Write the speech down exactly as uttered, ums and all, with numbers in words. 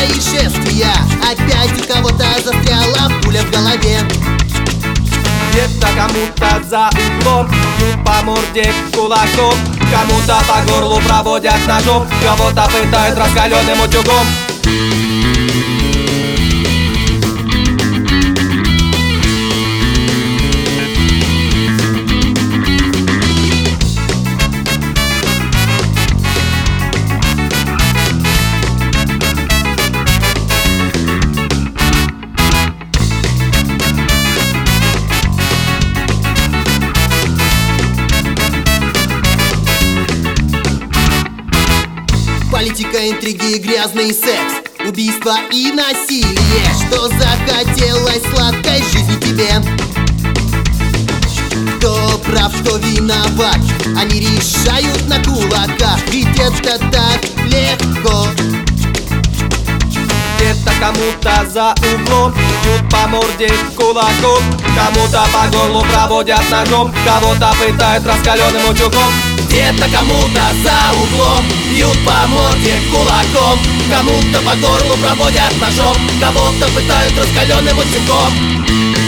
происшествия. Опять у кого-то застряла пуля в голове. Где-то кому-то за углом бьют по морде кулаком, кому-то по горлу проводят ножом, кого-то пытают раскаленным утюгом. Политика, интриги, грязный секс, убийство и насилие. Что захотелось сладкой жизни тебе? Кто прав, что виноват? Они решают на кулаках, ведь это так легко. Где-то кому-то за углом бьют по морде кулаком, кому-то по горлу проводят ножом, кого-то пытают раскаленным утюгом. Где-то кому-то за углом бьют по морде кулаком, кому-то по горлу проводят ножом, кого-то пытают раскаленным утюгом.